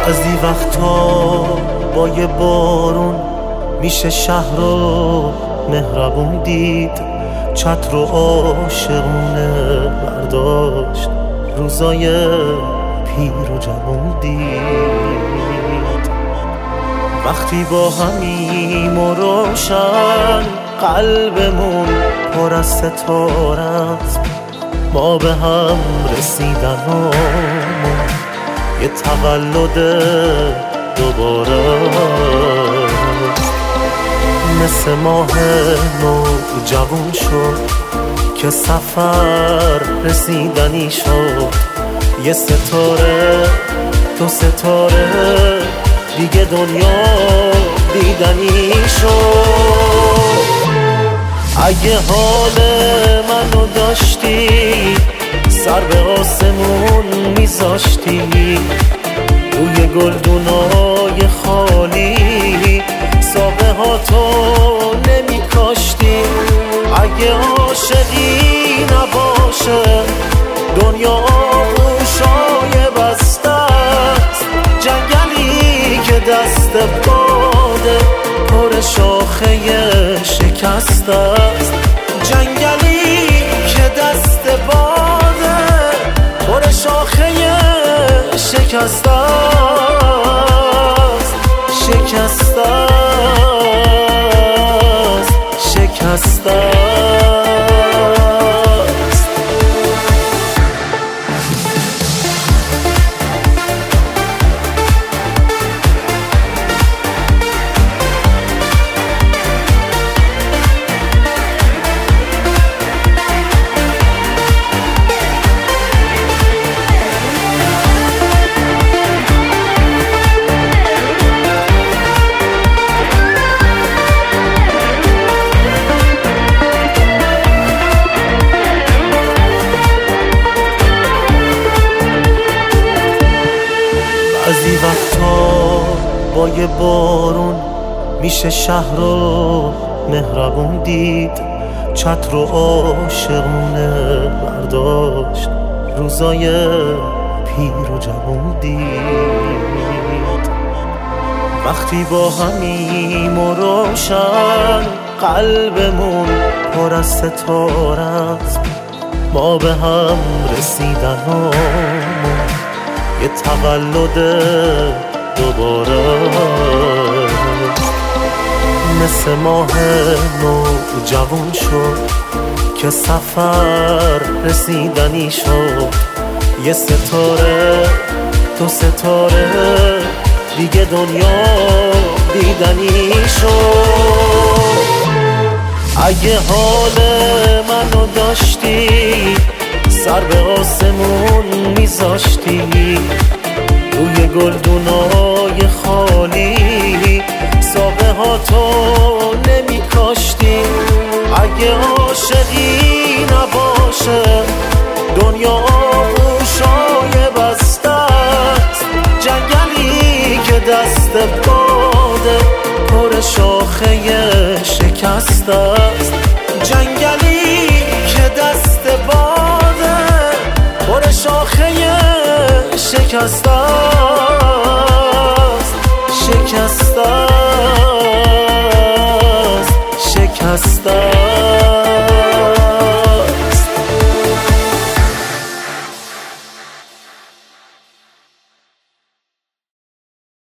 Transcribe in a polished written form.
بعضی وقتا با یه بارون میشه شهر رو مهربون دید، چتر رو عاشقونه برداشت، روزای پیر و جوون دید. وقتی با همیم و روشن قلبمون پر از ستاره است، ما به هم رسیدنمون یه تولد دوباره مثل ماه نو جوون شد که سفر رسیدنی شد. یه ستاره دو ستاره دیگه دنیا دیدنی شد. اگه حال منو داشتی سر به آسمون میذاشتی، روی گلدونای خالی ساقه ها تو نمی کاشتی. اگه عاشقی نباشه دنیا آغوشای بسته است، جنگلی که دست باده پر شاخه شکست است، جنگلی که دست باده پر شاخه شکست است، شکست است، شکست است. بعضی وقتا با یه بارون میشه شهر رو مهربون دید، چتر رو عاشقونه برداشت، روزای پیر و جوون دید. وقتی با همیم و روشن قلبمون پر از ستاره است، ما به هم رسیدنمون یه تولد دوباره مثل ماه نو جوون شد که سفر رسیدنی شد. یه ستاره دو ستاره دیگه دنیا دیدنی شد. اگه حال منو داشتی سر به آسمون میذاشتی، روی گلدونای خالی ساقه ها تو نمی کاشتی. اگه عاشقی نباشه دنیا آغوشای بسته است، جنگلی که دست باده پر شاخه شکست است، جنگلی که دست باده پر شاخه شکست است، شکست است، شکست است. شکست است.